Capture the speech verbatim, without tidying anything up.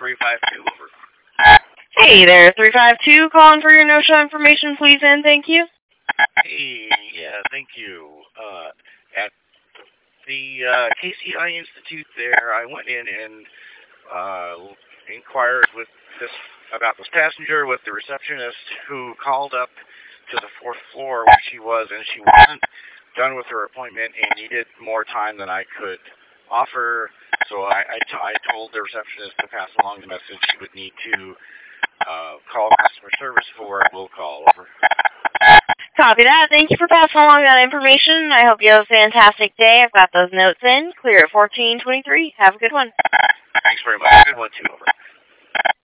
three five two, over. Hey there, three five two, calling for your no-show information, please, and thank you. Hey, yeah, thank you. Uh, at the uh, K C I Institute there, I went in and uh, inquired with this about this passenger with the receptionist who called up to the fourth floor where she was, and she wasn't done with her appointment and needed more time than I could offer. So I, I, t- I told the receptionist to pass along the message she would need to uh, call customer service for a will call. Over. Copy that. Thank you for passing along that information. I hope you have a fantastic day. I've got those notes in. Clear at fourteen twenty-three. Have a good one. Thanks very much. Good one, too. Over.